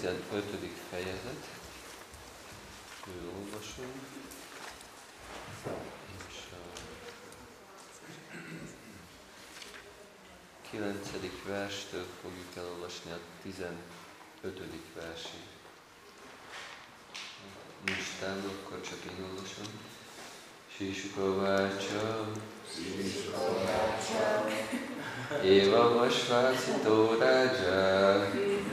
15. fejezet. Olvasom. És a 9. verstől fogjuk elolvasni a 15. versig. Nincs tán, akkor csak én olvasom. Sisukavácsa, Éva Vasvácitó Rádzsá,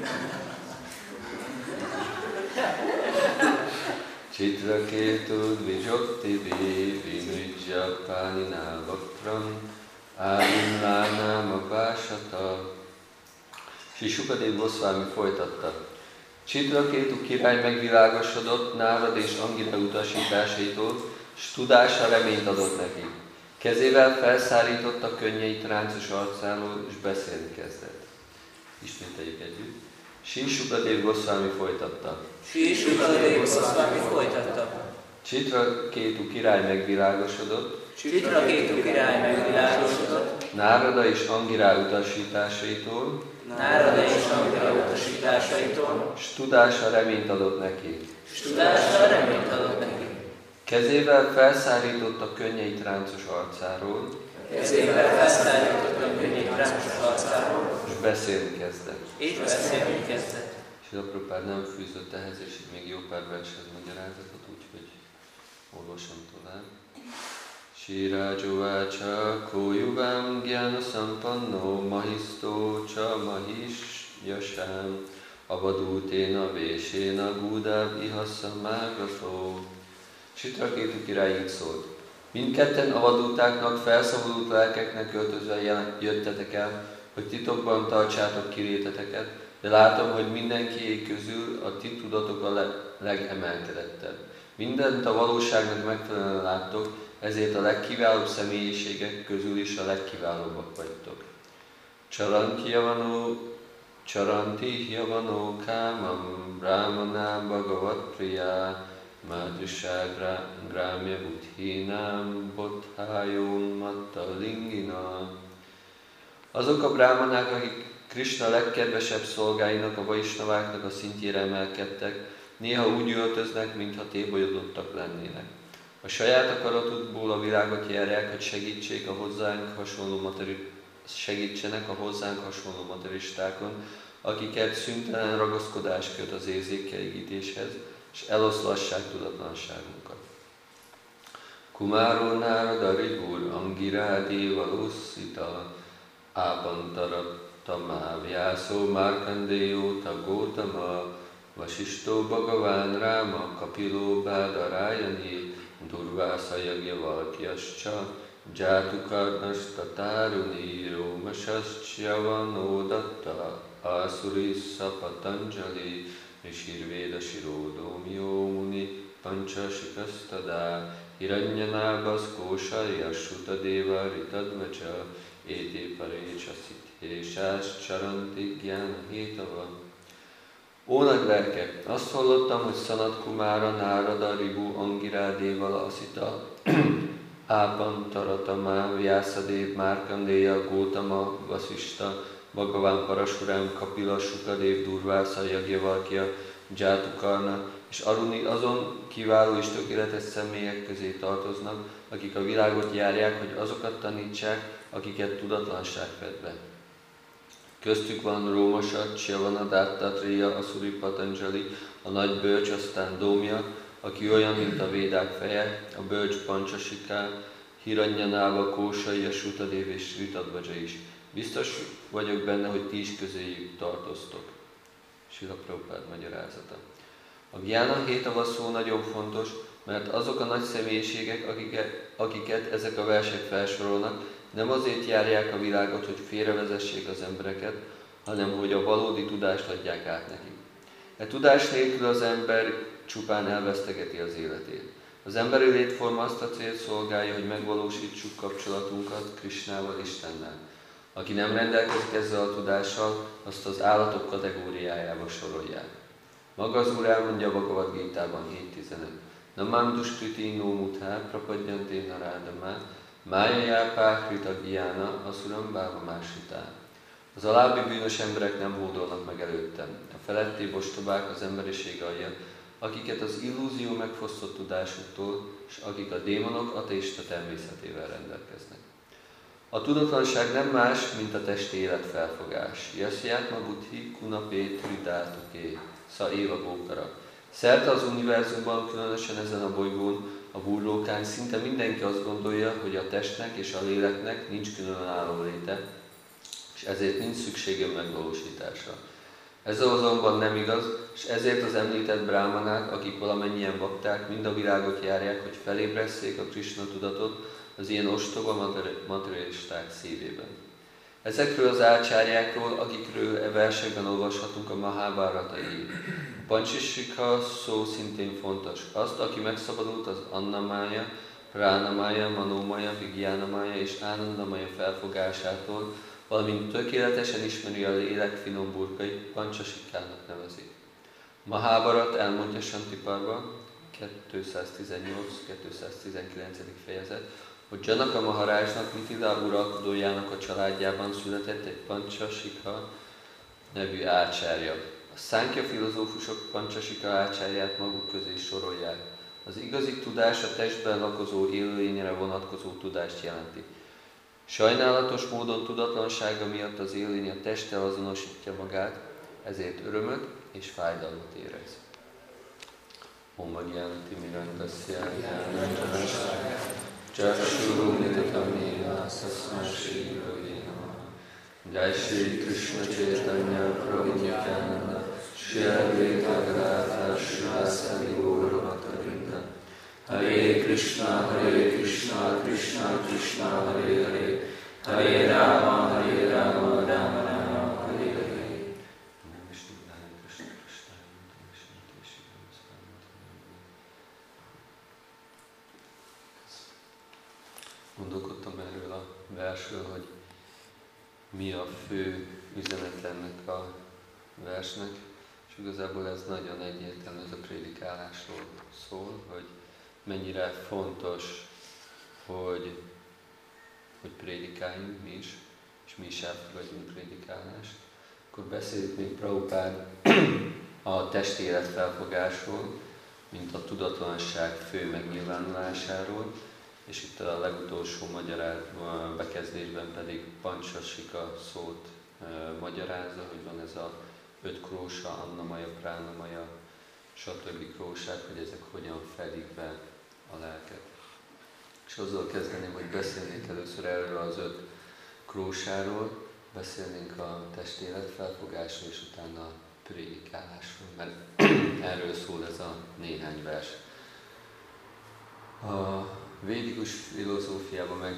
Chitraketud Vijoktivi Vinujja Páninál Vaktram, Ádimlánám a Vásata. Sri Sukadév Goszvámi folytatta. Chitrakétu király megvilágosodott Nárad és Angira utasításaitól, s tudása reményt adott neki. Kezével felszárította könnyeit ráncos arcáról, és beszélni kezdett. Ismételjük együtt. Sri Sukadév Goszvámi folytatta. Sri Sukadév Goszvámi folytatta. Chitrakétu király megvilágosodott. Chitrakétu király megvilágosodott. Nárada és Angirá utasításaitól. Nárada és Angira utasításaitól. S tudása reményt adott neki. S tudása reményt adott neki. Kezével felszárította könnyeit ráncos arcáról. Kezével felszárította könnyeit ráncos arcáról. És beszélni kezdett. És beszélni kezdett. Srila Prabhupád nem fűzött ehhez, és így még jó pár vershez magyarázatot, úgyhogy olvasom tovább. Shirajovácsa kójuvám gyána sampanno mahisztó csa mahisyasám avadúténa véséna gúdáv ihassa mágató. Chitrakétu király így szólt. Mindketten avadútáknak, felszabadult lelkeknek költözve jöttetek el, hogy titokban tartsátok kiréteteket, de látom, hogy mindenkié közül a ti tudatok a legemelkedettebb. Mindent a valóságnak megfelelően láttok, ezért a legkiválóbb személyiségek közül is a legkiválóbbak vagytok. Csaranti Yavanó Kámam Brahmanám Bhagavat Priya Madhusá Grámya Buddhinám Bodhájón Matta Lingina. Azok a brámanák, akik Krishna legkedvesebb szolgáinak, a vaisnaváknak a szintjére emelkedtek, néha úgy öltöznek, mintha tébolyodottak lennének. A saját akaratukból a világot járják, hogy segítsenek a hozzánk hasonló materialistákon, akiket szüntelen ragaszkodás köt az érzékkielégítéshez, és eloszlassák tudatlanságunkat. Kumáró Nárada Ribur Angirádé Valószita Ápantaratta Vyászó Márkandéjó Tagótama Vasistó Bhagaván Ráma Kapiló Bádarájani Durvásza Jagyavalkyascsa Játukarnasta Táruni Rómasascjavanódatta Ászurissza Patanjali Rishirvéda Siródómió Muni Pancsashikasztadá Hiranyanábasz Kósarja Sutadéva Ritadvacsa Été Parécsa Szitthésás Csaranti Gyána Hétava. Ó nagy lelke, azt hallottam, hogy Szanat Kumára, Nárada, Ribu, Angirádéval, Asita, Ápantaratama, Vyászadév, Márkandéja, Gótama, Vasista, Bhagaván Parashurám, Kapila, Sukadév, Durvásza, Jagyavalkya, Játukarna és Aruni azon kiváló és tökéletes személyek közé tartoznak, akik a világot járják, hogy azokat tanítsák, akiket tudatlanság fed be. Köztük van Rómasat, Csiavana, Dattatréya, Asuri Patanjali, a nagy bölcs, aztán Dómja, aki olyan, mint a védák feje, a bölcs Pancsasiká, Hiranyanáva, Kósai, Sutadév és Ritadvacsa is. Biztos vagyok benne, hogy ti is közéjük tartoztok. Srila Prabhupád magyarázata. A Gyána Hétava szó nagyon fontos, mert azok a nagy személyiségek, akiket ezek a versek felsorolnak, nem azért járják a világot, hogy félrevezessék az embereket, hanem hogy a valódi tudást adják át nekik. E tudás nélkül az ember csupán elvesztegeti az életét. Az emberi létforma azt a célt szolgálja, hogy megvalósítsuk kapcsolatunkat Krishnával, Istennel. Aki nem rendelkezik ezzel a tudással, azt az állatok kategóriájába sorolják. Maga az Úr elmondja a Bhagavad Gítában 7.15. Namám duskriti no muthá prapadjanté narádamá májajá pákrita gyána asuram báva másitá. Az alábbi bűnös emberek nem hódolnak meg előttem. A feletté ostobák az emberiség alja, akiket az illúzió megfosztott tudásuktól, és akik a démonok ateista természetével rendelkeznek. A tudatlanság nem más, mint a testi életfelfogás. Yasjátma buddhi kunapé tridátuké, sza éva bókara. Szerte az univerzumban, különösen ezen a bolygón, a burlókán szinte mindenki azt gondolja, hogy a testnek és a léleknek nincs különálló léte, és ezért nincs szüksége megvalósításra. Ez azonban nem igaz, és ezért az említett brámanák, akik valamennyien bakták, mind a világot járják, hogy felébresszék a Krisna tudatot az ilyen ostoba materialisták szívében. Ezekről az ácsárjákról, akikről e versekben olvashatunk a Mahábhárata-i. Pancsisika szó szintén fontos. Azt, aki megszabadult az Annamája, Pránamája, Manómája, Vigyánamája és Ánandamája felfogásától, valamint tökéletesen ismeri a lélek finom burkait, Pancsasikának nevezik. Mahábharat elmondja Santiparva, 218-219. fejezet, hogy Janaka Maharajnak, Mitila uralkodójának a családjában született egy Pancsasika nevű ácsárja. A Szánkya filozófusok Pancsasika ácsárját maguk közé sorolják. Az igazi tudás a testben lakozó élőlényre vonatkozó tudást jelenti. Sajnálatos módon tudatlansága miatt az élőlény a testtel azonosítja magát, ezért örömöt és fájdalmat érez. Om Gyánati Mirantasya Gyánanjanasya Csakshuru Mitataména Szaszmási Ravinama Jai Shri Krishna Chaitanya Prabhu Nityananda Shri Advaita Gadadhar Srivasadi Gaura Bhaktavrinda Hare Krishna Krishna Krishna Hare Hare Hare Rama Rama Rama Hare Hare. Gondolkodtam erről a versről, hogy mi a fő üzenet ennek a versnek, és igazából ez nagyon egyértelmű, ez a prédikálásról szól, hogy mennyire fontos, hogy prédikáljunk mi is, és mi is elfogadjunk prédikálást. Akkor beszélt még Prabhupád a testi élet felfogásról, mint a tudatlanság fő megnyilvánulásáról, és itt a legutolsó bekezdésben pedig Pancsasika szót magyarázza, hogy van ez a 5 krósa, Annamaya, Pránamaya, stb. Krósák, hogy ezek hogyan fedik be a lelket. És azzal kezdeném, hogy beszélnék először erről az 5 krósáról, beszélnénk a testélet felfogásról, és utána a prédikálásról, mert erről szól ez a néhány vers. A védikus filozófiában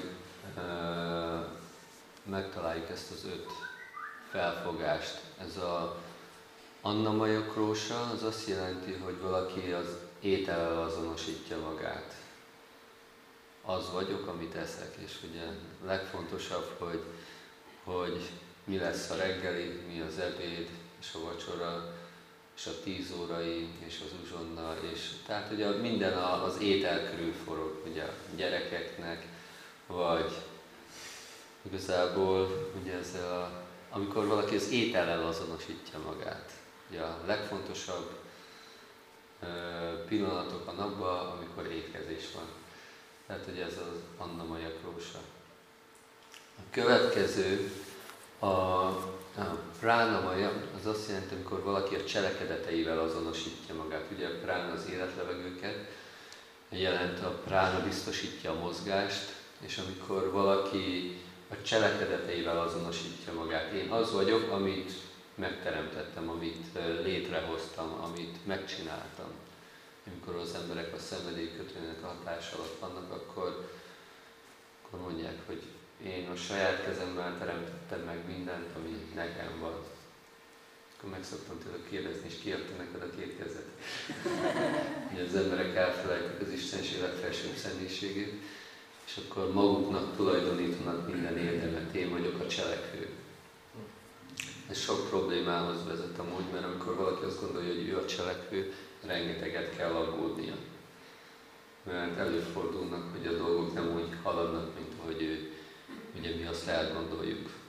megtaláljuk ezt az 5 felfogást. Ez a Annamaya krósa, az azt jelenti, hogy valaki az étellel azonosítja magát. Az vagyok, amit eszek, és ugye legfontosabb, hogy mi lesz a reggeli, mi az ebéd, és a vacsora, és a 10 órai, és az uzsonna, és tehát ugye minden az étel körül forog, ugye a gyerekeknek, vagy igazából ugye amikor valaki az étellel azonosítja magát. Ugye a legfontosabb pillanatok a napban, amikor étkezés van. Tehát ugye ez az Annamaya krósa. A következő, a Pránamaya, az azt jelenti, amikor valaki a cselekedeteivel azonosítja magát. Ugye a prána az életlevegőket jelent, a prána biztosítja a mozgást, és amikor valaki a cselekedeteivel azonosítja magát. Én az vagyok, amit megteremtettem, amit létrehoztam, amit megcsináltam. Amikor az emberek a szenvedélykötőnek a hatás alatt vannak, akkor mondják, hogy én a saját kezemmel teremtettem meg mindent, ami nekem van. Akkor meg szoktam tőle kérdezni, és ki adta neked a 2 kezet? Ugye az emberek elfelejtik az Istenség legfelsőbb személyiségét, és akkor maguknak tulajdonítanak minden érdemet, én vagyok a cselekvő. Ez sok problémához vezet amúgy, mert amikor valaki azt gondolja, hogy ő a cselekvő, rengeteget kell aggódnia. Mert előfordulnak, hogy a dolgok nem úgy haladnak, mint ahogy ugye mi azt elgondoljuk.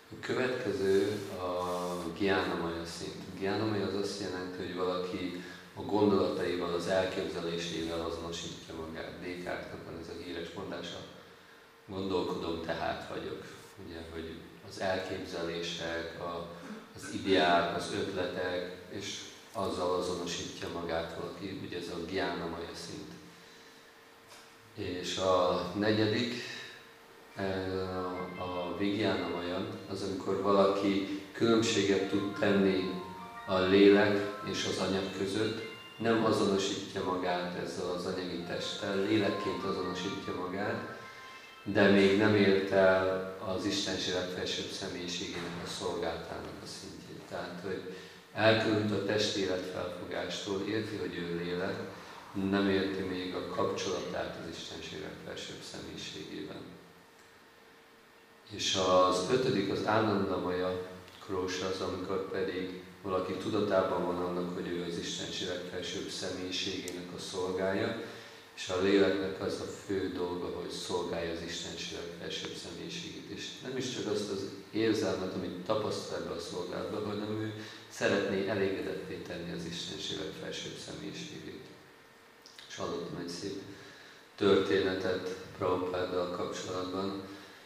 A következő a Gyánamaya szint. Gyánamaya az azt jelenti, hogy valaki a gondolataival, az elképzelésével azonosítja magát. Descartesnak van ez a híres mondása, gondolkodom, tehát vagyok. Ugye, hogy az elképzelések, az ideák, az ötletek, és azzal azonosítja magát valaki, ugye ez a Gyánamaya szint. És a negyedik, a Vigyánamaya, az amikor valaki különbséget tud tenni a lélek és az anyag között, nem azonosítja magát ezzel az anyagi testtel, lélekként azonosítja magát, de még nem ért el az Istenség legfelsőbb személyiségének a szolgálatának a szintjét. Tehát, hogy elkülönült a testélet felfogástól, érti, hogy ő lélek, nem érti még a kapcsolatát az Istenség legfelsőbb személyiségében. És az ötödik, az Ánandamaya krósa, az amikor pedig valaki tudatában van annak, hogy ő az Istenség legfelsőbb személyiségének a szolgája, és a léleknek az a fő dolga, hogy szolgálja az Istenség legfelsőbb személyiségét. És nem is csak azt az érzelmet, amit tapasztal ebbe a szolgálatba, hanem ő szeretné elégedetté tenni az Istenség legfelsőbb személyiségét. És hallottam egy szép történetet Prabhupáddal kapcsolatban.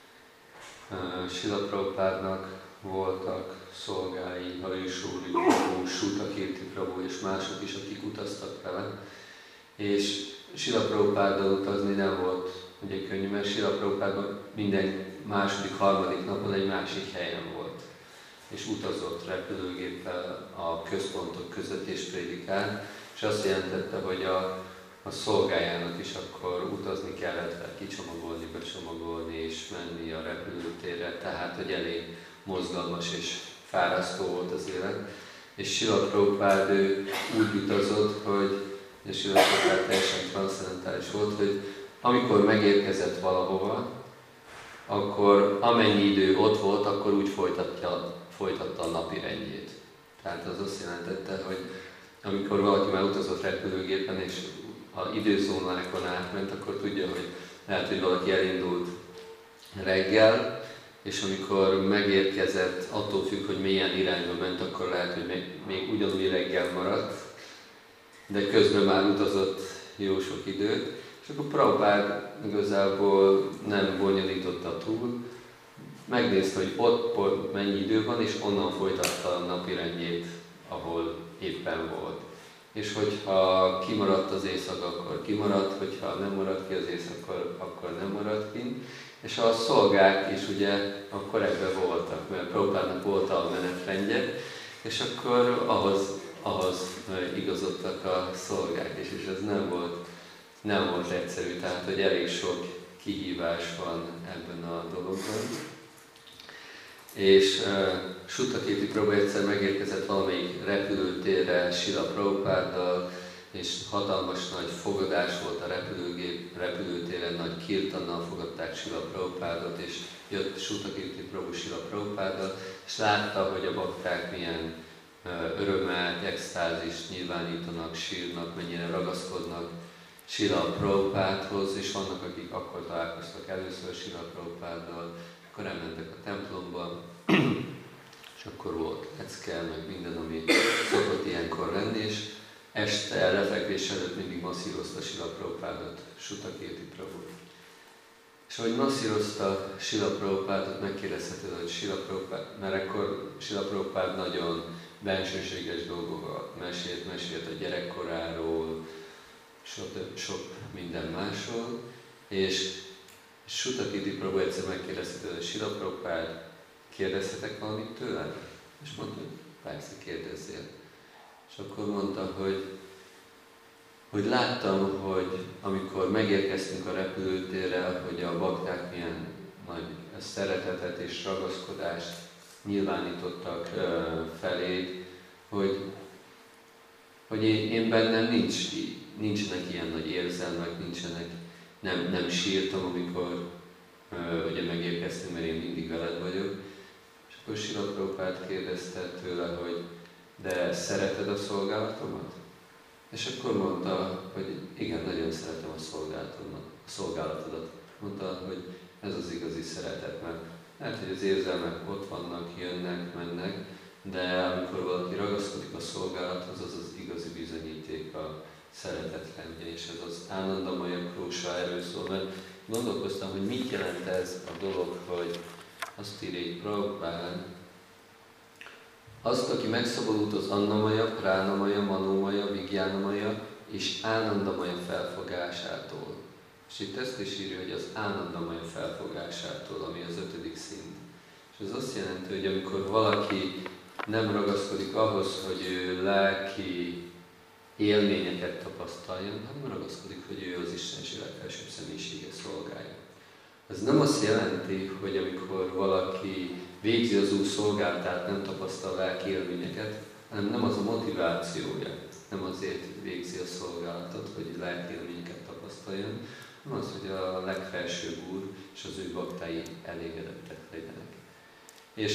Srila Prabhupádnak voltak szolgái, Harisúri Prabhu, Sutakirti Prabhu és mások is, akik utaztak vele. És Srila Prabhupáddal utazni nem volt ugye könnyű, mert Srila Prabhupádban minden második, harmadik napon egy másik helyen volt. És utazott repülőgéppel a központok között és prédikált, és azt jelentette, hogy a szolgájának is akkor utazni kellett, kicsomagolni, becsomagolni és menni a repülőtérre, tehát hogy elég mozgalmas és fárasztó volt az élet. És Srila Prabhupád úgy utazott, hogy és Srila Prabhupád teljesen transzcendentális volt, hogy amikor megérkezett valahova, akkor amennyi idő ott volt, akkor úgy folytatta a napi rendjét. Tehát az azt jelentette, hogy amikor valaki már utazott repülőgépen, és az időzónákon átment, akkor tudja, hogy lehet, hogy valaki elindult reggel, és amikor megérkezett, attól függ, hogy milyen irányba ment, akkor lehet, hogy még ugyanúgy reggel maradt, de közben már utazott jó sok időt, és akkor Prabhupád igazából nem bonyolította túl, megnézte, hogy ott mennyi idő van, és onnan folytatta a napirendjét, ahol éppen volt. És hogyha kimaradt az éjszaka, akkor kimaradt, hogyha nem maradt ki az éjszaka, akkor nem maradt ki. És a szolgák is ugye akkor ebben voltak, mert Prabhupádnak volt a menetrendje, és akkor ahhoz igazodtak a szolgák is, és ez nem volt egyszerű, tehát hogy elég sok kihívás van ebben a dologban. És Sutakirti Prabhu egyszer megérkezett valamelyik repülőtérre Srila Prabhupáddal, és hatalmas nagy fogadás volt a repülőtéren, nagy kirtannal fogadták Srila Prabhupádot, és jött Sutakirti Prabhu Srila Prabhupáddal, és látta, hogy a bakták milyen örömmel, extázist nyilvánítanak, sírnak, mennyire ragaszkodnak Srila Prabhupádhoz, és vannak, akik akkor találkoztak először Srila Prabhupáddal, akkor elmentek a templomba, és akkor volt lecke, meg minden, ami szokott ilyenkor lenni, és este lefekvés előtt mindig masszírozta Srila Prabhupádot, Sutakirti Prabhu. És ahogy masszírozta Srila Prabhupádot, megkérdezheted, hogy Srila Prabhupád, mert akkor Srila Prabhupád nagyon bensőséges dolgokat mesélt a gyerekkoráról, sok minden másról, és Sutakirti Prabhu egyszer megkérdezte, hogy Srila Prabhupád, kérdezhetek valamit tőlem? És mondta, hogy persze, kérdezzél. És akkor mondta, hogy láttam, hogy amikor megérkeztünk a repülőtérre, hogy a bakták milyen nagy szeretetet és ragaszkodást nyilvánítottak felé, hogy én bennem nincsenek ilyen nagy érzelmek, nem sírtam, amikor ugye megérkeztünk, mert én mindig veled vagyok. És akkor Srila Prabhupád kérdezte tőle, hogy de szereted a szolgálatomat? És akkor mondta, hogy igen, nagyon szeretem a szolgálatodat. Mondta, hogy ez az igazi szeretet, mert Lehet, hogy az érzelmek ott vannak, jönnek, mennek, de amikor valaki ragaszkodik a szolgálathoz, az az igazi bizonyíték a szeretetlendje, és ez az Ánandamaja Krósa erről szól, mert gondolkoztam, hogy mit jelent ez a dolog, hogy azt írja itt Prabhupád, azt, aki megszabadult az Annamaja, Pránamaja, Manómaja, Vigyánamaja és Ánandamaja felfogásától. És itt ezt is írja, hogy az Ánandamaja felfogásától, ami az 5. szint. És ez azt jelenti, hogy amikor valaki nem ragaszkodik ahhoz, hogy ő lelki élményeket tapasztaljon, hanem ragaszkodik, hogy ő az Istenség legfelsőbb személyisége szolgálja. Ez nem azt jelenti, hogy amikor valaki végzi az Úr szolgálatát, nem tapasztal lelki élményeket, hanem nem az a motivációja, nem azért végzi a szolgálatot, hogy lelki élményeket tapasztaljon, hanem az, hogy a legfelsőbb Úr és az ő baktái elégedettek legyenek. És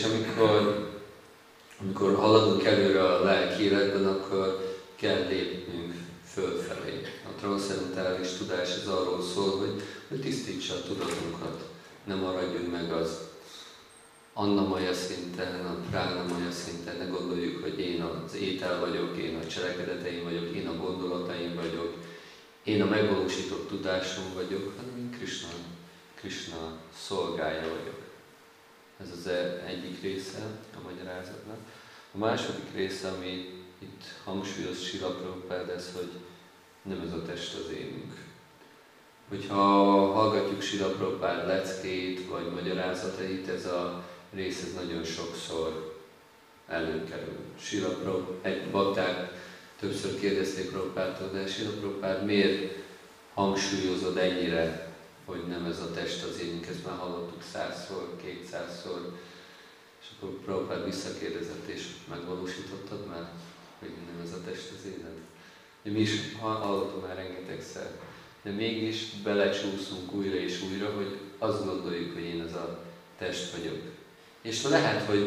amikor haladunk előre a lelki életben, akkor kell lépnünk fölfelé. A transzcendentális tudás ez arról szól, hogy tisztítsa a tudatunkat. Ne maradjunk meg az Annamaja szinten, a Pránamaja szinten, ne gondoljuk, hogy én az étel vagyok, én a cselekedeteim vagyok, én a gondolataim vagyok, én a megvalósított tudásom vagyok, hanem én Krishna szolgája vagyok. Ez az egyik része a magyarázatnak. A második része, ami itt hangsúlyoz Srila Prabhupád, ez, hogy nem ez a test az énünk. Hogyha hallgatjuk Srila Prabhupád leckét vagy magyarázatait, ez a rész ez nagyon sokszor előkerül. Egy bakták többször kérdezték Prabhupádtól, de Srila Prabhupád miért hangsúlyozod ennyire, hogy nem ez a test az énünk, ezt már hallottuk 100-szor, 200-szor, és akkor Prabhupád visszakérdezett, és megvalósítottad már, hogy nem ez a test az éned. Mi is hallottunk már rengetegszer, de mégis belecsúszunk újra és újra, hogy azt gondoljuk, hogy én ez a test vagyok. És lehet, hogy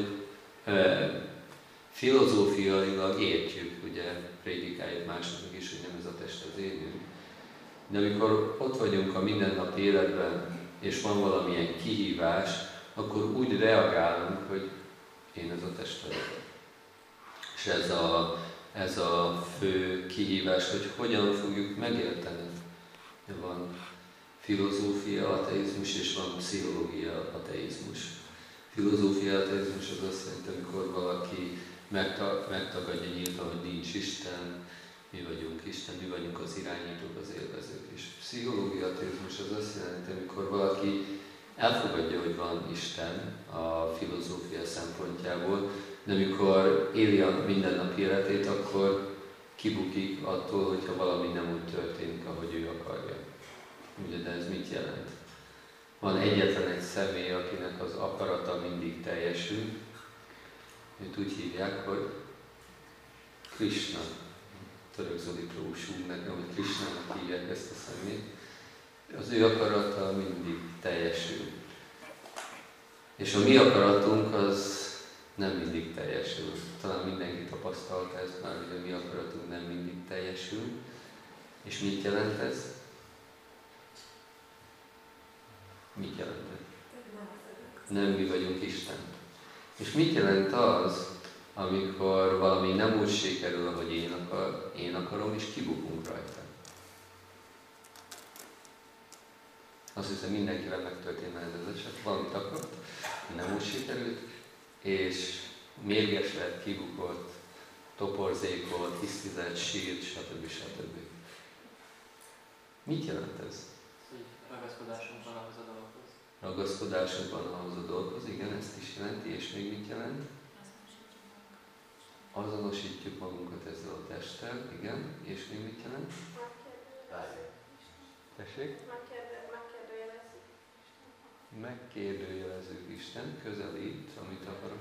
filozófiailag értjük, ugye prédikáljuk másoknak is, hogy nem ez a test az énünk. De amikor ott vagyunk a mindennapi életben, és van valamilyen kihívás, akkor úgy reagálunk, hogy én ez a test vagyok. És ez a fő kihívás, hogy hogyan fogjuk megérteni. Van filozófia ateizmus, és van pszichológia ateizmus. Filozófia ateizmus az azt jelenti, amikor valaki megtagadja nyíltan, hogy nincs Isten, mi vagyunk Isten, mi vagyunk az irányítók, az élvezők. És pszichológia ateizmus az azt jelenti, amikor valaki elfogadja, hogy van Isten a filozófia szempontjából, de amikor éli a mindennapi életét, akkor kibukik attól, hogyha valami nem úgy történik, ahogy ő akarja. Ugye, de ez mit jelent? Van egyetlen egy személy, akinek az akarata mindig teljesül. Őt úgy hívják, hogy Krishna. Török Zoli Prósú nekem, hogy Krishnának hívják ezt a személyt. Az ő akarata mindig teljesül. És a mi akaratunk az nem mindig teljesül. Talán mindenki tapasztalta ezt már, hogy a mi akaratunk nem mindig teljesül. És mit jelent ez? Mit jelent ez? Nem mi vagyunk Isten. És mit jelent az, amikor valami nem úgy sikerül, ahogy én akarom, és kibukunk rajta? Azt hiszem, mindenkivel megtörténne ez az eset. Valamit akart, nem úgy sikerült, és mérges lett, kibukott, toporzékolt, hisztizett, sírt, stb. Mit jelent ez? Ragaszkodásunk van ahhoz a dolgokhoz. Ragaszkodásunk van ahhoz a dolgokhoz, igen, ezt is jelenti, és még mit jelent? Azonosítjuk magunkat ezzel a testtel, igen, és még mit jelent? Tessék? Megkérdőjelezzük Isten, közelít, amit akarok.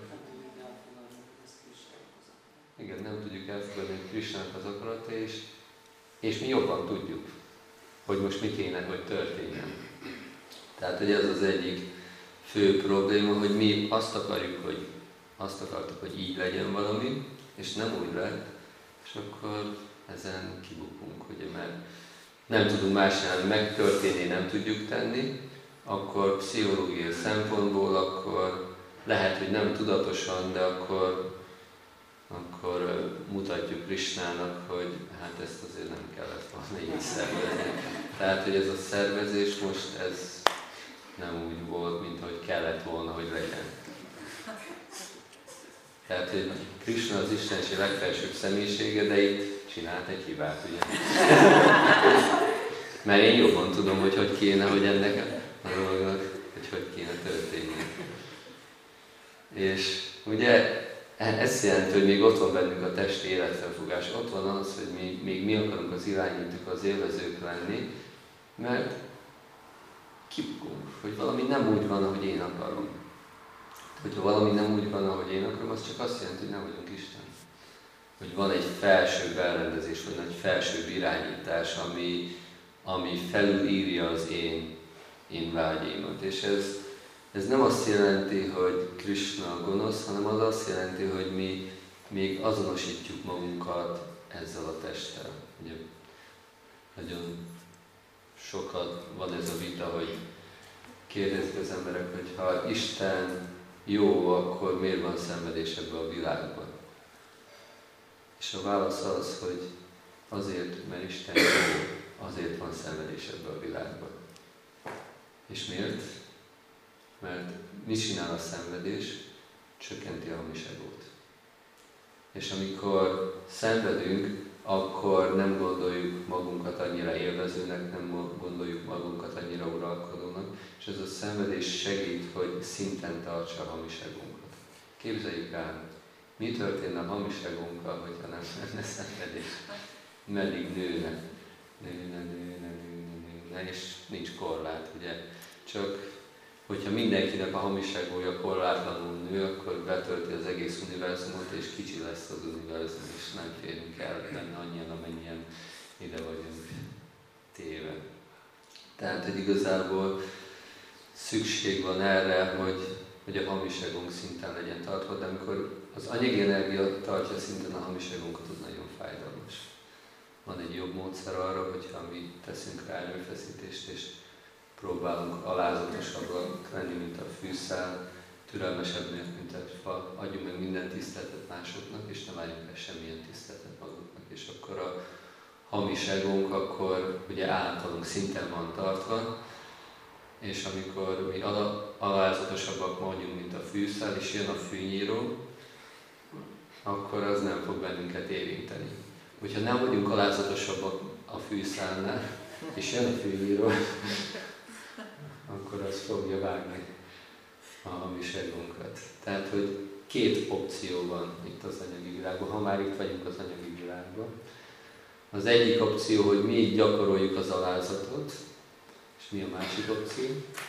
Igen, nem tudjuk elfogadni, hogy Krishnának az akarata, és mi jobban tudjuk, hogy most mi kéne, hogy történjen. Tehát, hogy ez az egyik fő probléma, hogy mi azt akartuk, hogy így legyen valami, és nem úgy lett, és akkor ezen kibukunk, ugye, mert nem tudunk más csinálni, megtörténni nem tudjuk tenni, akkor pszichológiai szempontból, akkor lehet, hogy nem tudatosan, de akkor mutatjuk Krisnának, hogy hát ezt azért nem kellett volna így szervezni. Tehát, hogy ez a szervezés most ez nem úgy volt, mint ahogy kellett volna, hogy legyen. Tehát, hogy Krisna az Istenség legfelsőbb személyisége, de itt csinált egy hibát, ugye? Mert én jobban tudom, hogy kéne, hogy ennek a dolognak, hogy kéne történni. És ugye ez jelenti, hogy még ott van bennünk a testi életfelfogás, ott van az, hogy még mi akarunk az irányítók, az élvezők lenni, mert kibukunk, hogy valami nem úgy van, ahogy én akarom. Hogyha valami nem úgy van, ahogy én akarom, az csak azt jelenti, hogy nem vagyunk Isten. Hogy van egy felsőbb elrendezés, vagy egy felsőbb irányítás, ami felülírja az én vágyaimat. És ez nem azt jelenti, hogy Krisna gonosz, hanem az azt jelenti, hogy mi még azonosítjuk magunkat ezzel a testtel. Ugye, nagyon sokat van ez a vita, hogy kérdezik az emberek, hogy ha Isten jó, akkor miért van szenvedés ebben a világban? És a válasz az, hogy azért, mert Isten jó, azért van szenvedés ebben a világban. És miért? Mert mit csinál a szenvedés? Csökkenti a hamis egót. És amikor szenvedünk, akkor nem gondoljuk magunkat annyira élvezőnek, nem gondoljuk magunkat annyira uralkodónak, és ez a szenvedés segít, hogy szinten tartsa a hamis egónkat. Képzeljük el, mi történne a hamis egónkkal, hogyha nem lenne szenvedés? Meddig nőne, és nincs korlát, ugye? Csak hogyha mindenkinek a hamis egója korlátlanul nő, akkor betölti az egész univerzumot, és kicsi lesz az univerzum, és nem férünk el benne annyian, amennyien ide vagyunk téve. Tehát, hogy igazából szükség van erre, hogy a hamis egónk szinten legyen tartva, de amikor az anyagi energia tartja szinten a hamis egónkat, az nagyon fájdalmas. Van egy jobb módszer arra, hogyha mi teszünk rá erőfeszítést, és próbálunk alázatosabbak lenni, mint a fűszál, türelmesebbnek, mint a fa, adjunk meg minden tiszteletet másoknak, és ne várjunk el semmilyen tiszteletet magunknak. És akkor a hamis egónk akkor ugye általunk szinten van tartva, és amikor mi alázatosabbak mondjuk, mint a fűszál, és jön a fűnyíró, akkor az nem fog bennünket érinteni. Hogyha nem vagyunk alázatosabbak a fűszálnál, és jön a fűnyíró, akkor az fogja vágni a hamis egónkat. Tehát, hogy két opció van itt az anyagi világban, ha már itt vagyunk az anyagi világban. Az egyik opció, hogy mi gyakoroljuk az alázatot, és mi a másik opció?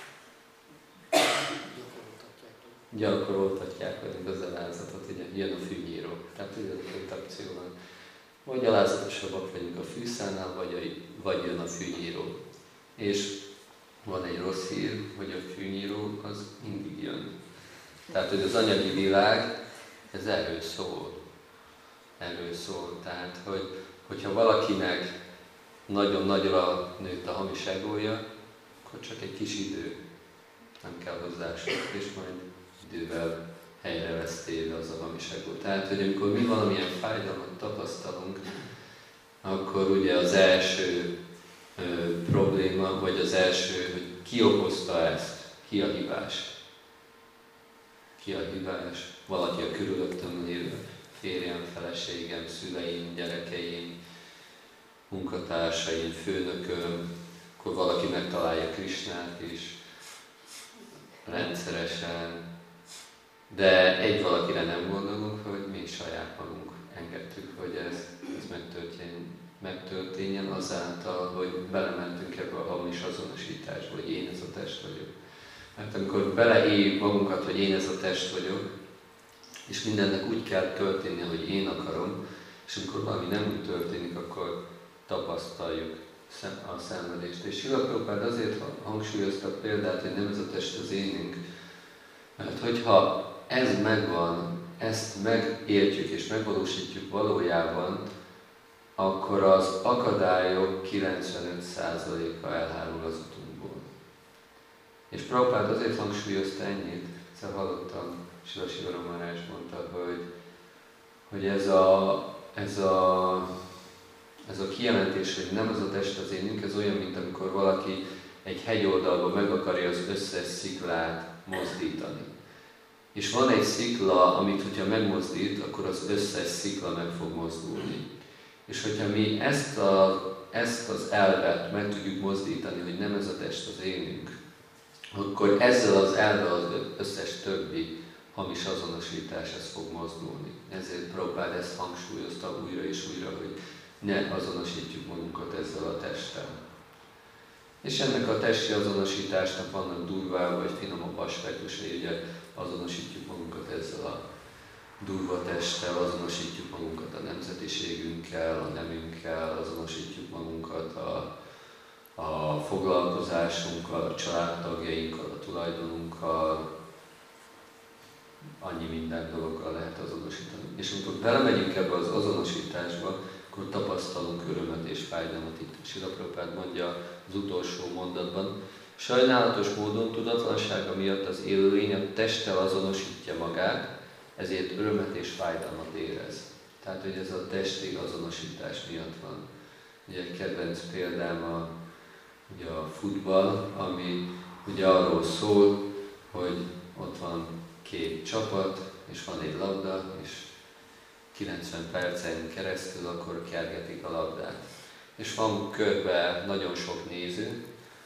Gyakoroltatják velünk az alázatot, ugye jön a fűnyíró. Tehát ugye a két opció van. Vagy alázatosabbak vagyunk a fűszálnál, vagy jön a fűnyíró. És van egy rossz hír, hogy a fűnyíró az mindig jön. Tehát, hogy az anyagi világ, ez erről szól. Erről szól. Tehát, hogyha valakinek nagyon nagyra nőtt a hamis egója, akkor csak egy kis idő. Nem kell hozzá sok, és majd idővel helyre lesz téve az a hamis egó. Tehát, hogy amikor mi valamilyen fájdalmat tapasztalunk, akkor ugye az első probléma, vagy az első, hogy ki okozta ezt, ki a hibás. Ki a hibás? Valaki a körülöttem lévő, férjem, feleségem, szüleim, gyerekeim, munkatársaim, főnököm, akkor valaki megtalálja Krisnát is rendszeresen, de egy valakire nem gondolunk, hogy mi saját magunk engedtük, hogy ez megtörténjen azáltal, hogy belementünk ebbe a hamis azonosításba, hogy én ez a test vagyok. Mert amikor beleéljük magunkat, hogy én ez a test vagyok, és mindennek úgy kell történnie, hogy én akarom, és amikor valami nem úgy történik, akkor tapasztaljuk a szenvedést. És Srila Prabhupád azért hangsúlyozta példát, hogy nem ez a test az énünk. Mert hogyha ez megvan, ezt megértjük és megvalósítjuk valójában, akkor az akadályok 95%-a elhárul az utunkból. És Prabhupád azért hangsúlyozta ennyit, szóval hallottam, Srila Sivaram Maharaj mondta, hogy ez a kijelentés, hogy nem az a test az énünk, ez olyan, mint amikor valaki egy hegyoldalban meg akarja az összes sziklát mozdítani. És van egy szikla, amit hogyha megmozdít, akkor az összes szikla meg fog mozdulni. És hogyha mi ezt az elvet meg tudjuk mozdítani, hogy nem ez a test az énünk, akkor ezzel az elvel az összes többi hamis azonosítás ez fog mozdulni. Ezért Prabhupád ezt hangsúlyozta újra és újra, hogy ne azonosítjuk magunkat ezzel a testtel. És ennek a testi azonosításnak vannak durvább vagy finomabb aspektusai, ugye azonosítjuk magunkat ezzel a durva testtel, azonosítjuk magunkat a nemzetiségünkkel, a nemünkkel, azonosítjuk magunkat a foglalkozásunkkal, a családtagjainkkal, a tulajdonunkkal, annyi minden dologgal lehet azonosítani. És amikor belemegyünk ebbe az azonosításba, akkor tapasztalunk örömet és fájdalmat. Itt Srila Prabhupád mondja az utolsó mondatban, sajnálatos módon tudatlansága miatt az élőlény a testtel azonosítja magát, ezért örömet és fájdalmat érez. Tehát, hogy ez a testi azonosítás miatt van. Ugye egy kedvenc példám ugye a futball, ami ugye arról szól, hogy ott van két csapat, és van egy labda, és 90 percen keresztül akkor kergetik a labdát. És van körbe nagyon sok néző,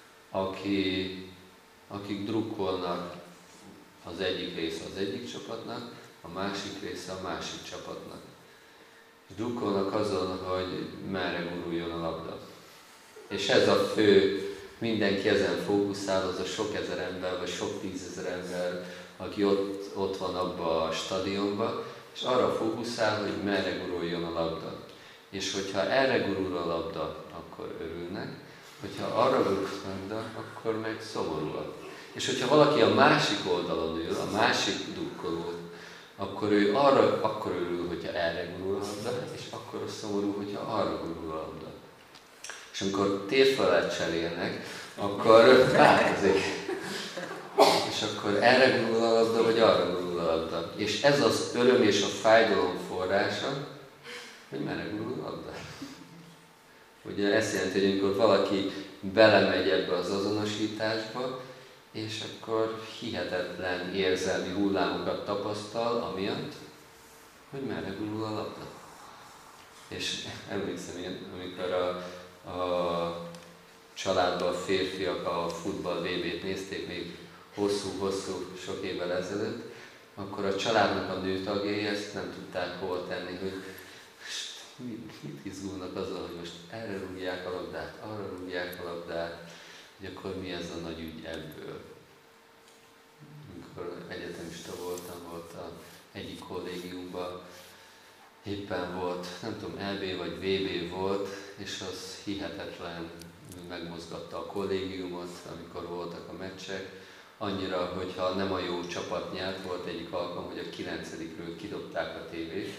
akik drukkolnak az egyik része az egyik csapatnak, a másik része a másik csapatnak. És drukkolnak azon, hogy merre guruljon a labda. És ez a fő, mindenki ezen fókuszál, az a sok ezer ember, vagy sok tízezer ember, aki ott van abba a stadionba, és arra fókuszál, hogy merre guruljon a labda. És hogyha erre gurul a labda, akkor örülnek, hogyha arra gurul a labda, akkor meg szomorúak. És hogyha valaki a másik oldalon ül, a másik drukkoló, akkor ő akkor örül, hogyha erre gurul a labda, és akkor szomorú, hogyha arra gurul a labda. És amikor térfelet cserélnek, akkor változik. És akkor erre gurul a labda, vagy arra gurul a labda. És ez az öröm és a fájdalom forrása, hogy merre gurul a labda. Ugye ezt jelenti, hogy amikor valaki belemegy ebbe az azonosításba, és akkor hihetetlen érzelmi hullámokat tapasztal, amiatt, hogy merre gurul a labda. És emlékszem én, amikor a családban a férfiak a futball VB-t nézték még hosszú-hosszú sok évvel ezelőtt, akkor a családnak a nőtagjai ezt nem tudták hol tenni, hogy mit izgulnak azzal, hogy most erre rúgják a labdát, arra rúgják a labdát, hogy akkor mi ez a nagy ügy ebből. Amikor egyetemista voltam, volt egyik kollégiumban, éppen volt, nem tudom, LB vagy VB volt, és az hihetetlen megmozgatta a kollégiumot, amikor voltak a meccsek. Annyira, hogyha nem a jó csapat nyert, volt egyik alkalom, hogy a 9-ről kidobták a tévét.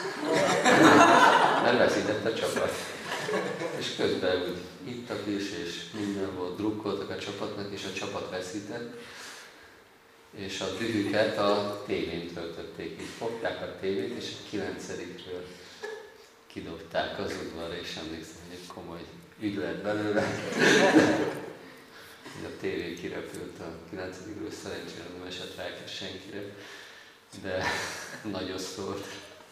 Mert veszített a csapat. És közben úgy ittak is, és minden volt, drukkoltak a csapatnak, és a csapat veszített. És a dühüket a tévén töltötték. Így fogták a tévét, és a 9-ről kidobták az udvarra, és emlékszem, hogy egy komoly ügy lett belőle. A tévé kirepült a 9-ről, szerencsére nem esett rá senkire, de nagyon szólt.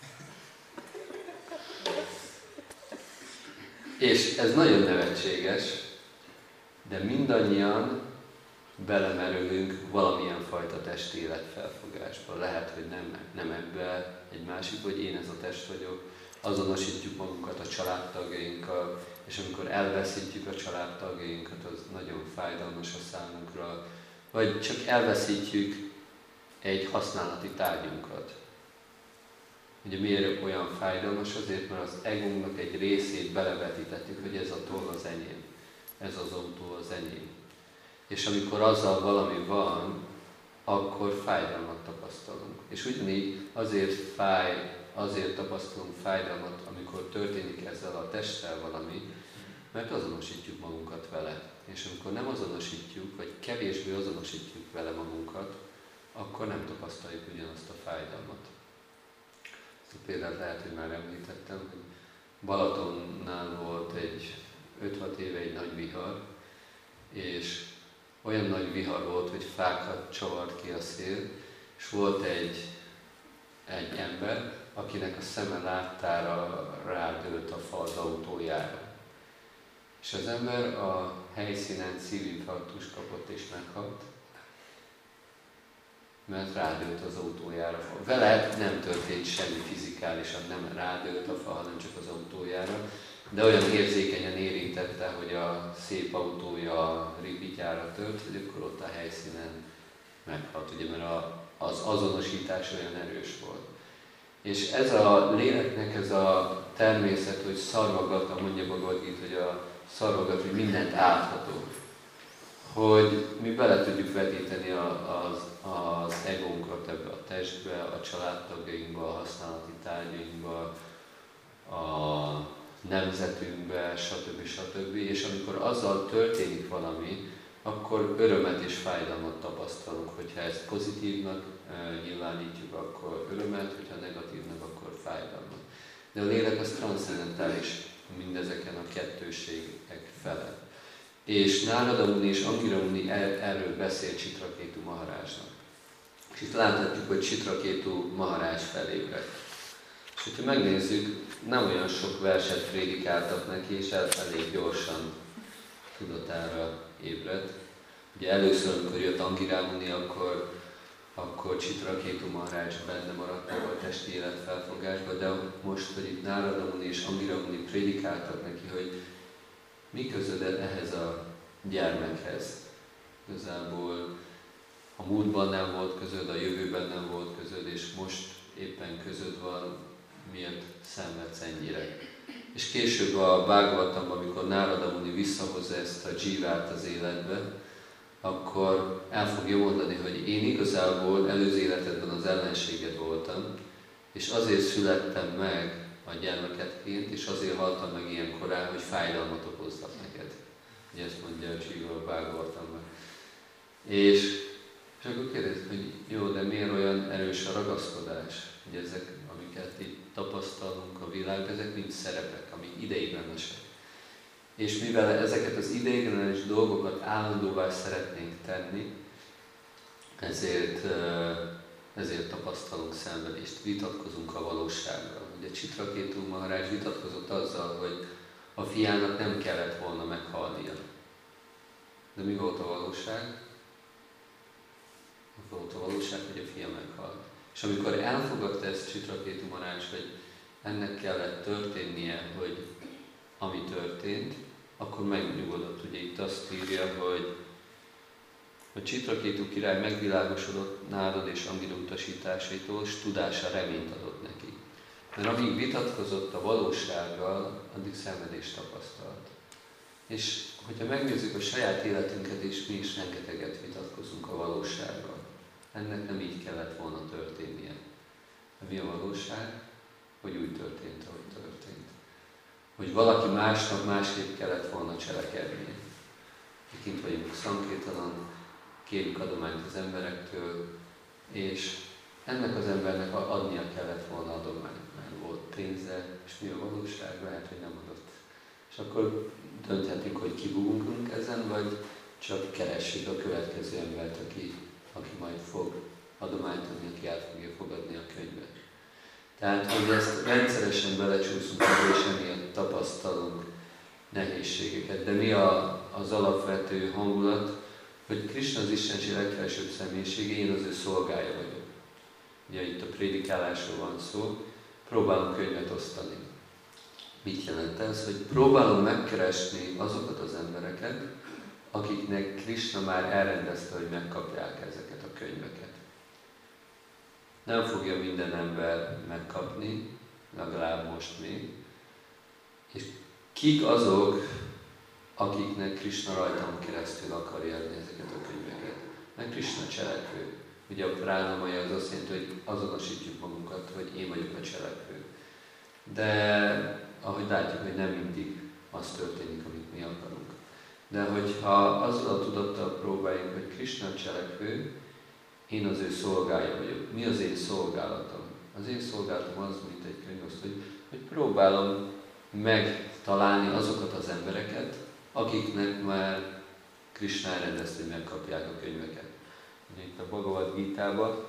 És ez nagyon nevetséges, de mindannyian belemerülünk valamilyen fajta testi életfelfogásba. Lehet, hogy nem ebbe, egy másik, hogy én ez a test vagyok, azonosítjuk magunkat a családtagjainkkal, és amikor elveszítjük a családtagjainkat, az nagyon fájdalmas a számunkra, vagy csak elveszítjük egy használati tárgyunkat. Ugye miért olyan fájdalmas? Azért, mert az egónknak egy részét belevetítettük, hogy ez a toll az enyém, ez az autó az enyém. És amikor azzal valami van, akkor fájdalmat tapasztalunk. És ugyanígy azért tapasztalunk fájdalmat, amikor történik ezzel a testtel valami, Mert azonosítjuk magunkat vele. És amikor nem azonosítjuk, vagy kevésbé azonosítjuk vele magunkat, akkor nem tapasztaljuk ugyanazt a fájdalmat. Ezt a példát lehet, hogy már említettem, hogy Balatonnál volt egy 5-6 éve egy nagy vihar, és olyan nagy vihar volt, hogy fákat csavart ki a szél, és volt egy ember, akinek a szeme láttára rádőlt a fa az autójára. És az ember a helyszínen szívinfarktus kapott és meghalt, mert rádőlt az autójára. Vele nem történt semmi fizikálisan, nem rádőlt a fa, hanem csak az autójára, de olyan érzékenyen érintette, hogy a szép autója a ripityára tört, hogy akkor ott a helyszínen meghalt, ugye, mert az azonosítás olyan erős volt. És ez a léleknek ez a természet, hogy szarvagat, mondja Bhagavad Gita, hogy a szarvagat, hogy mindent átható. Hogy mi bele tudjuk vetíteni az egónkat ebbe a testbe, a családtagjainkba, a használati tárgyainkba, a nemzetünkbe, stb. És amikor azzal történik valami, akkor örömet és fájdalmat tapasztalunk. Hogyha ezt pozitívnak nyilvánítjuk, akkor örömet, hogyha negatívnak, akkor fájdalmat. De a lélek az transzcendentális mindezeken a kettőségek felett. És Nárada Muni és Angira Muni erről beszél Chitraketu Maharajnak. És itt láthatjuk, hogy Chitraketu Maharaj felébredt. És hogyha megnézzük, nem olyan sok verset prédikáltak neki, és elég gyorsan tudatára ébredt. Ugye először, amikor jött Angira Muni, akkor Chitraketu Maharaj benne maradt a testi élet felfogásba, de most, hogy itt Nárada Muni és Angira Muni prédikáltak neki, hogy mi közöd ehhez a gyermekhez. Igazából a múltban nem volt közöd, a jövőben nem volt közöd, és most éppen közöd van, miért szenvedsz ennyire. És később a Bhagavatamban, amikor Nárada Muni visszahozza ezt a dzsívát az életbe, akkor el fogja mondani, hogy én igazából előző életedben az ellenséged voltam, és azért születtem meg a gyermeketként, és azért haltam meg ilyen korán, hogy fájdalmat okozzak neked. Ugye ezt mondja a Dzsíva a Bhagavatamban. És akkor kérdezik, hogy jó, de miért olyan erős a ragaszkodás? Hogy ezek, amiket itt tapasztalunk a világban, ezek mind szerepek, amik ideiglenesek. És mivel ezeket az ideiglenes dolgokat állandóvá szeretnénk tenni, ezért tapasztalunk szenvedést, vitatkozunk a valósággal. Ugye Chitraketu Maharaj vitatkozott azzal, hogy a fiának nem kellett volna meghalnia. De mi volt a valóság? Volt a valóság, hogy a fia meghalt. És amikor elfogadta ezt Chitraketu Maharaj, hogy ennek kellett történnie, hogy ami történt, akkor megnyugodott. Ugye itt azt írja, hogy a Chitraketu király megvilágosodott Nárad és Angira utasításaitól, és tudása reményt adott neki. Mert amíg vitatkozott a valósággal, addig szenvedést tapasztalt. És hogyha megnézzük a saját életünket is, mi is rengeteget vitatkozunk a valósággal. Ennek nem így kellett volna történnie. De mi a valóság? Hogy úgy történt, ahogy történt. Hogy valaki másnak másképp kellett volna cselekednie. Kint vagyunk Szankirtanon, kérjük adományt az emberektől, és ennek az embernek adnia kellett volna adományt, mert volt pénze, és mi a valóság? Lehet, hogy nem adott. És akkor dönthetünk, hogy kibúgunk ezen, vagy csak keressük a következő embert, aki majd fog adományt adni, aki át fogja fogadni a könyvet. Tehát, hogy ezt rendszeresen belecsúszunk, és emiatt tapasztalunk nehézségeket. De mi az alapvető hangulat, hogy Krishna az Istenség legfelsőbb személyisége, én az ő szolgája vagyok. Ugye itt a prédikálásról van szó, próbálunk könyvet osztani. Mit jelent ez? Hogy próbálom megkeresni azokat az embereket, akiknek Krishna már elrendezte, hogy megkapják ezeket a könyveket. Nem fogja minden ember megkapni, legalább most még. És kik azok, akiknek Krishna rajtam keresztül akarja adni ezeket a könyveket? Mert Krishna cselekvő. Ugye a pránamaja az azt jelenti, hogy azonosítjuk magunkat, hogy én vagyok a cselekvő. De ahogy látjuk, hogy nem mindig az történik, amit mi akarunk. De hogyha azzal a tudattal próbáljuk, hogy Krisna cselekvő, én az ő szolgája vagyok. Mi az én szolgálatom? Az én szolgálatom az, mint egy könyvosztó, hogy próbálom megtalálni azokat az embereket, akiknek már Krisna elrendezte, hogy megkapják a könyveket. Itt a Bhagavad Gitában,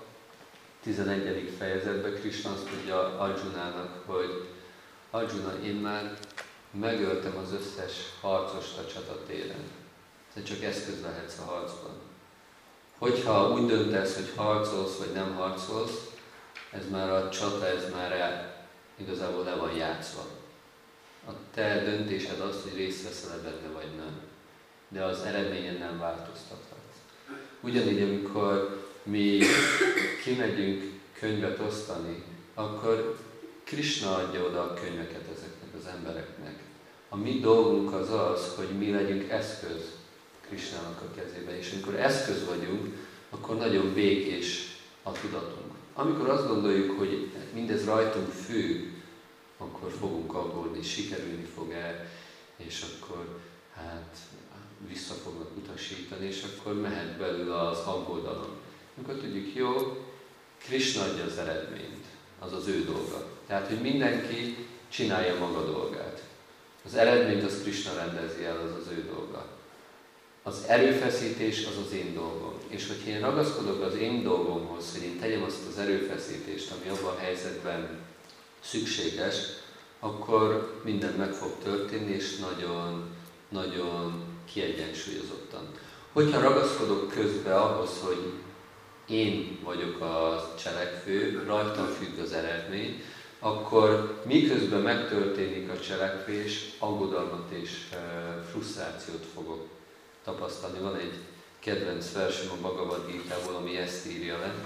11. fejezetben Krisna azt mondja Arjunának, hogy Arjuna, én már megöltem az összes harcost a csatatéren. Te csak eszköz lehetsz a harcban. Hogyha úgy döntesz, hogy harcolsz vagy nem harcolsz, ez már a csata, ez már igazából le van játszva. A te döntésed az, hogy részt veszel benne vagy nem. De az eredményen nem változtathatsz. Ugyanígy, amikor mi kimegyünk könyvet osztani, akkor Krisna adja oda a könyveket ezeknek az embereknek. A mi dolgunk az az, hogy mi legyünk eszköz Krisnának a kezébe. És amikor eszköz vagyunk, akkor nagyon békés a tudatunk. Amikor azt gondoljuk, hogy mindez rajtunk függ, akkor fogunk aggódni, sikerülni fog-e, és akkor vissza fognak utasítani, és akkor mehet belül az aggodalom. Amikor tudjuk, jó, Krisna adja az eredményt, az az ő dolga. Tehát, hogy mindenki csinálja maga dolgát. Az eredményt az Krisna rendezi el, az az ő dolga. Az erőfeszítés az az én dolgom. És hogyha én ragaszkodok az én dolgomhoz, hogy én tegyem azt az erőfeszítést, ami abban a helyzetben szükséges, akkor minden meg fog történni, és nagyon kiegyensúlyozottan. Hogyha ragaszkodok közbe ahhoz, hogy én vagyok a cselekvő, rajtam függ az eredmény, akkor miközben megtörténik a cselekvés, aggodalmat és frusztrációt fogok tapasztalni. Van egy kedvenc versem a Bhagavad Gitából, ami ezt írja le.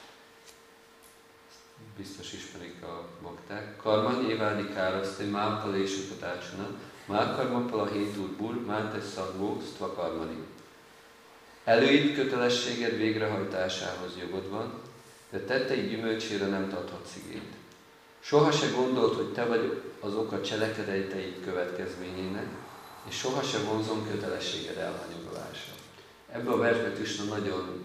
Biztos ismerik a bakták. Karman évádi káraszté, mápal és utatácsana, mákarmapala hétúrbur, mátes szangó, sztvakarmani. Előírt kötelességed végrehajtásához jogod van, de tetteid gyümölcsére nem tarthatsz igényt. Soha se gondolt, hogy te vagy az oka cselekedeteid következményének, és soha se vonzom kötelességed elhanyagolása. Ebben a versben Krisna nagyon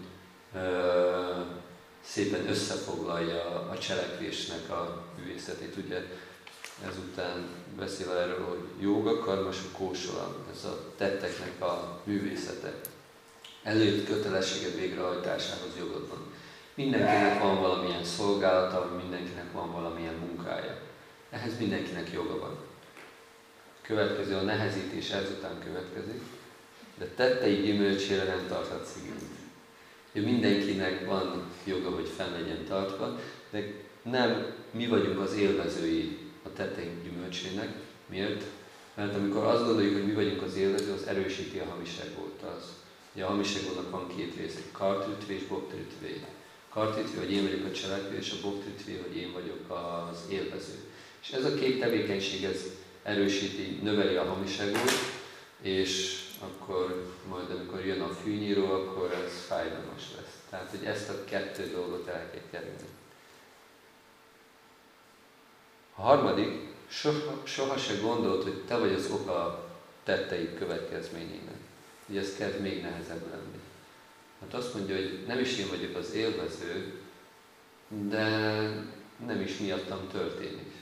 szépen összefoglalja a cselekvésnek a művészetét. Ugye ezután beszél erről, hogy jóga, karmasu, kósola, ez a tetteknek a művészete. Előtt kötelességed végrehajtásához jogod van. Mindenkinek van valamilyen szolgálata, mindenkinek van valamilyen munkája. Ehhez mindenkinek joga van. Következő a nehezítés, ezután következik, de tettei gyümölcsére nem tarthatsz igényt. Mindenkinek van joga, hogy fenn legyen tartva, de nem mi vagyunk az élvezői a tetteink gyümölcsének. Miért? Mert amikor azt gondoljuk, hogy mi vagyunk az élvező, az erősíti a hamiságót. Ugye a hamiságónak van két része, kartritvé és boktritvé. Kartritvé, hogy én vagyok a cselekvő, és a boktritvé, hogy én vagyok az élvező. És ez a két tevékenység, ez erősíti, növeli a hamiságót, és akkor majd amikor jön a fűnyíró, akkor ez fájdalmas lesz. Tehát, hogy ezt a kettő dolgot el kell kerülni. A harmadik, soha se gondolt, hogy te vagy az oka a tetteid következményének. Ugye ez kezd még nehezebb lenni. Hát azt mondja, hogy nem is én vagyok az élvező, de nem is miattam történik.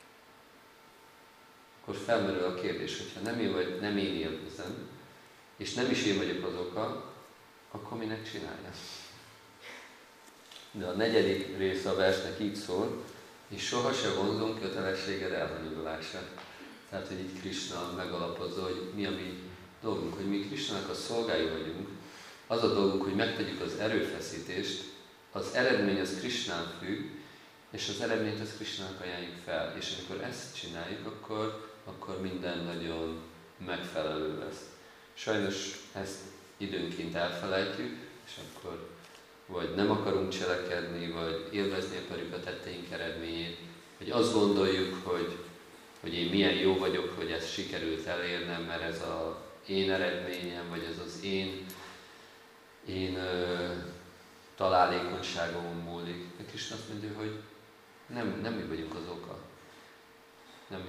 Akkor felmerül a kérdés, hogyha nem én élvezem, és nem is én vagyok az oka, akkor minek csinálja? De a negyedik része a versnek így szól, és soha se vonzom kötelességed elhanyagolása. Tehát, hogy itt Krisna megalapozza, hogy mi a mi dolgunk, hogy mi Krisnának a szolgái vagyunk, az a dolgunk, hogy megtegyük az erőfeszítést, az eredmény az Krisnán függ, és az eredményt az Krisnának ajánljuk fel. És amikor ezt csináljuk, akkor minden nagyon megfelelő lesz. Sajnos ezt időnként elfelejtjük, és akkor vagy nem akarunk cselekedni, vagy élvezni akarjuk a tetteink eredményét, vagy azt gondoljuk, hogy én milyen jó vagyok, hogy ezt sikerült elérnem, mert ez az én eredményem, vagy ez az én találékonyságomon múlik. De Krisna azt mondja, hogy nem mi vagyunk az oka, nem mi vagyunk a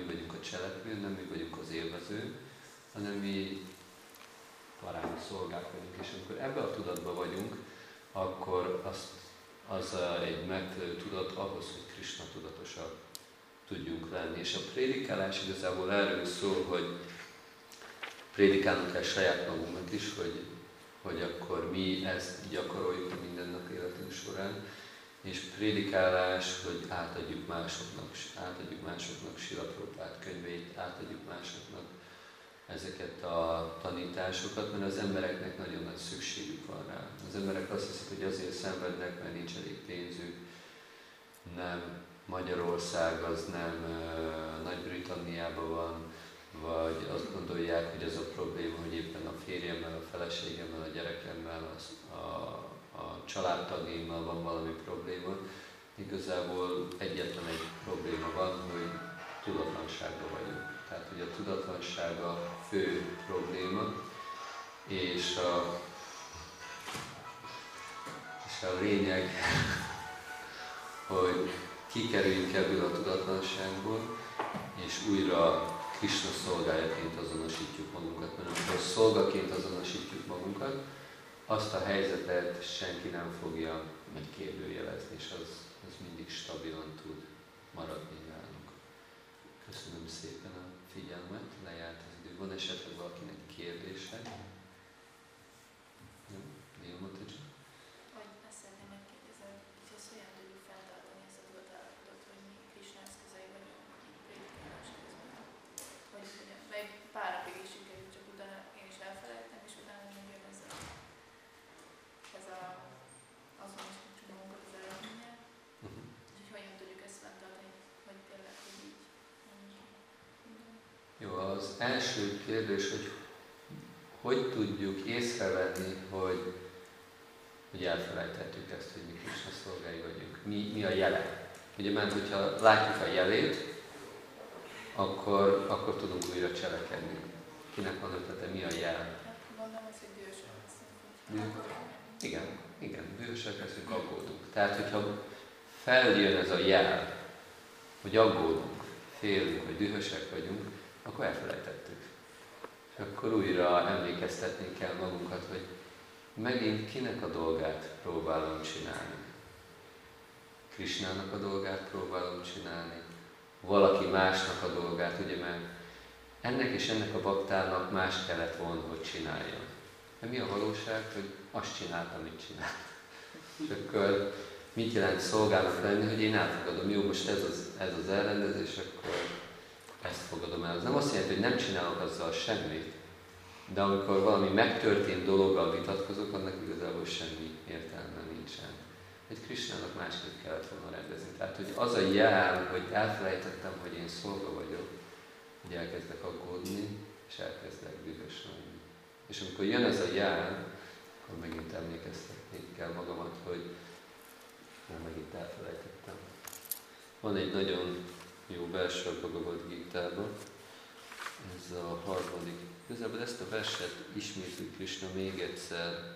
cselekvő, nem mi vagyunk az élvező, hanem mi parámi szolgák vagyunk. És amikor ebben a tudatban vagyunk, akkor az egy megfelelő tudat ahhoz, hogy Krisna tudatosak tudjunk lenni. És a prédikálás igazából erről szól, hogy prédikálnunk kell saját magunknak is, hogy akkor mi ezt gyakoroljuk a mindennap életünk során, és prédikálás, hogy átadjuk másoknak Srila Prabhupád könyveit, átadjuk másoknak ezeket a tanításokat, mert az embereknek nagyon nagy szükségük van rá. Az emberek azt hiszik, hogy azért szenvednek, mert nincs elég pénzük, nem Magyarország, az nem Nagy-Britanniában van, vagy azt gondolják, hogy ez a probléma, hogy éppen a férjemmel, a feleségemmel, a gyerekemmel, a családtagjaimmal van valami probléma. Igazából egyetlen egy probléma van, hogy tudatlanságban vagyunk. Tehát, hogy a tudatlanság a fő probléma, és a lényeg, hogy kikerüljünk ebből a tudatlanságból, és újra Krisna szolgájaként azonosítjuk magunkat. Mert amikor szolgaként azonosítjuk magunkat, azt a helyzetet senki nem fogja megkérdőjelezni, és az mindig stabilan tud maradni nálunk. Köszönöm szépen a figyelmet, lejárt az idő. Van esetleg valakinek kérdése? Nem? Vilma, te csak? Azt szeretném megkérdezni, hogy ezt hogyan tudjuk fenntartani ezt a tudatállapotot, hogy mi Krisna eszközei vagyunk prédikálás közben. Hogy meg pár napig is sikerült, csak utána én is elfelejtem, és utána még jön ez a azonosítsuk magunkat az eredménye. És hogy hogyan tudjuk ezt fenntartani, hogy tényleg, hogy így. Jó, az első kérdés, hogy tudjuk észrevenni, hogy elfelejtettük ezt, hogy mi Krisna szolgái vagyunk. Mi a jele? Ugye, mert hogyha látjuk a jelét, akkor tudunk újra cselekedni. Kinek van ötlete, mi a jel? Gondolom, ez egy bősebb lesz. Igen, bűvösek leszünk, aggódunk. Tehát, hogyha feljön ez a jel, hogy aggódunk, félünk, vagy dühösek vagyunk, akkor elfelejtettük. És akkor újra emlékeztetni kell magunkat, hogy megint kinek a dolgát próbálom csinálni. Krisnának a dolgát próbálom csinálni, valaki másnak a dolgát, ugye, mert ennek és ennek a baktának más kellett volna, hogy csinálja. De mi a valóság, hogy azt csinált, amit csinált. És akkor mit jelent szolgának lenni, hogy én elfogadom, jó, most ez az elrendezés, akkor ezt fogadom el. Ez nem azt jelenti, hogy nem csinálok azzal semmit, de amikor valami megtörtént dologgal vitatkozok, annak igazából semmi értelme nincsen. Hogy Krisnának másképp kellett volna rendezni. Tehát, hogy az a jel, hogy elfelejtettem, hogy én szolga vagyok, hogy elkezdek aggódni, és elkezdek dühös lenni. És amikor jön ez a jel, akkor megint emlékeztetni kell magamat, hogy megint elfelejtettem. Van egy nagyon jó vers a Bhagavad Gítában, ez a harmadik. Igazából ezt a verset ismétli Krisna még egyszer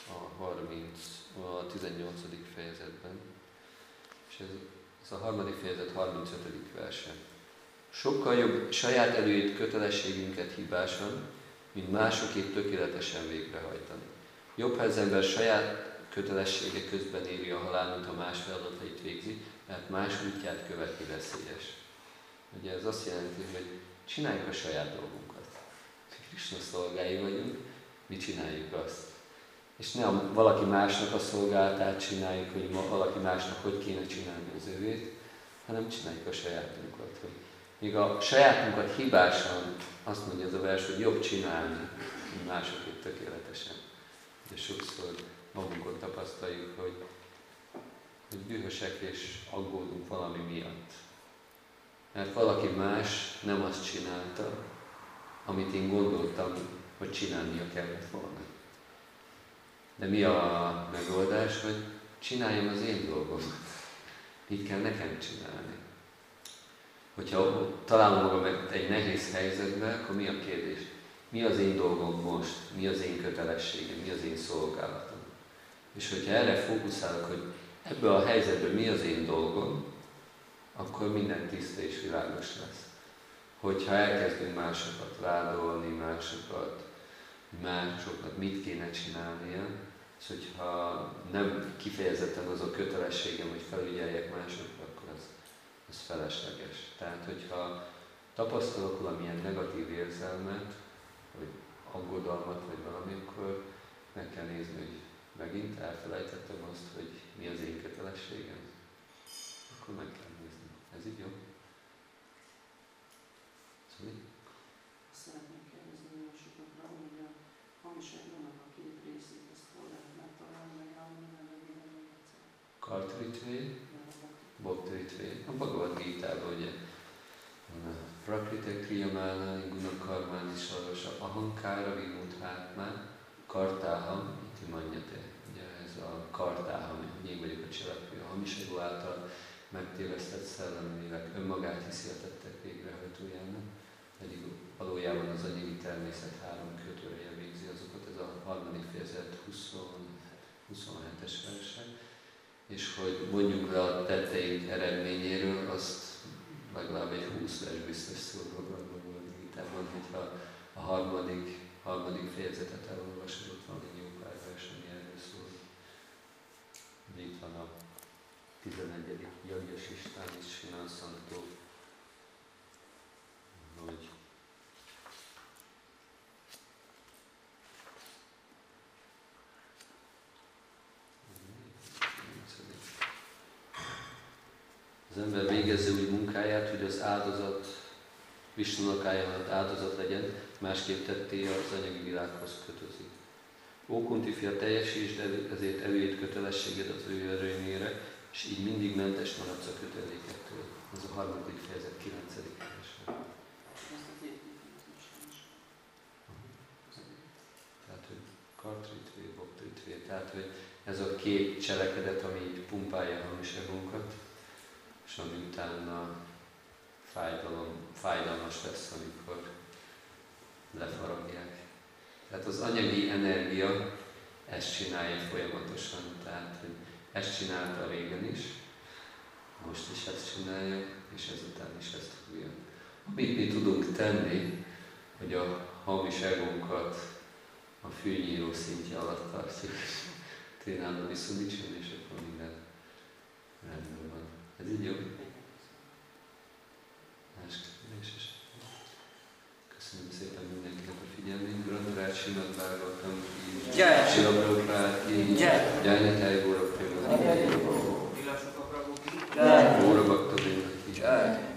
a 18. fejezetben. És ez a harmadik fejezet 35. verse. Sokkal jobb saját előírt kötelességünket hibásan, mint másokét tökéletesen végrehajtani. Jobb, ha az ember saját kötelessége közben éri a halál, mint ha más feladatait végzi, mert más útját követni veszélyes. Ugye ez azt jelenti, hogy csináljuk a saját dolgunkat. Krisna szolgái vagyunk, mi csináljuk azt. És ne valaki másnak a szolgálatát csináljuk, hogy valaki másnak hogy kéne csinálni az ővét, hanem csináljuk a sajátunkat. Hogy míg a sajátunkat hibásan, azt mondja ez a vers, hogy jobb csinálni, mint másokét tökéletesen. De sokszor magunkon tapasztaljuk, hogy dühösek és aggódunk valami miatt. Mert valaki más nem azt csinálta, amit én gondoltam, hogy csinálnia kellett volna. De mi a megoldás, hogy csináljam az én dolgomat. Mit kell nekem csinálni? Hogyha találom magam egy nehéz helyzetbe, akkor mi a kérdés? Mi az én dolgom most? Mi az én kötelességem? Mi az én szolgálatom? És hogyha erre fókuszálok, hogy ebből a helyzetből mi az én dolgom, akkor minden tiszta és világos lesz. hogyha elkezdünk másokat vádolni, másoknak mit kéne csinálnia, és hogyha nem kifejezetten az a kötelességem, hogy felügyeljek másokra, akkor az felesleges. Tehát, hogyha tapasztalok valamilyen negatív érzelmet, vagy aggodalmat, vagy valami, akkor meg kell nézni, hogy megint elfelejtettem azt, hogy mi az én kötelességem. Akkor meg kell nézni. Ez így jó? Szóval? Szeretném kérdezni a sokakra, hogy a hamiságnak a két részét, ezt hol lehet megtalálni, meg elmondani, még egyszer. Kartritvé, Bhakti-ritvé. A Bhagavad Gita-ban ugye Prakrite Kriyamálani Gunakarmáni Sarvasa Ahankára Vimudhátmá Kartáham iti mannyate. Ugye ez a kartáham, hogy én vagyok a cselekvő, a hamiságú által megtévesztett szellemileg önmagát hiszi a tettek végrehajtójának, pedig valójában az anyagi természet három kötőreje végzi azokat, ez a harmadik fejezet 27-es versek, és hogy mondjuk le a tetteink eredményéről, azt legalább egy 20 vers biztos szól a Gitában, hogyha a harmadik fejezetet elolvasod, ott van egy jó pár vers, ami erről szól. Itt van a 11. Jagyas Istán is Sinanszantó, hogy az ember végezze úgy munkáját, hogy az áldozat, Visnunak ajánlott áldozat legyen, másképp tetté az anyagi világhoz kötözik. Ó Kunti fia, teljesítsd ezért előírt kötelességed az ő erőnyére, és így mindig mentes maradsz a kötelékektől. Ez a harmadik fejezet 9. verse. Tehát, hogy kartritvé, bhakti-ritvé, tehát, hogy ez a két cselekedet, ami így pumpálja a hamiságunkat, és ami utána fájdalmas lesz, amikor lefaragják. Tehát az anyagi energia ezt csinálja folyamatosan, tehát hogy ezt csinálta régen is, most is ezt csinálja, és ezután is ezt fogja. Amit mi tudunk tenni, hogy a hamiságunkat a fűnyíró szintje alatt tartjuk, trénálni viszonyítson, és akkor minden rendben van. Ez így jó? Más kérdés. Köszönöm szépen mindenkinek a figyelmét. Gratulál Srimad Bhagavatam ki, Srila Prabhupád ki, Jai Gora Prabhu ki, Góra Bhakta Vrinda ki.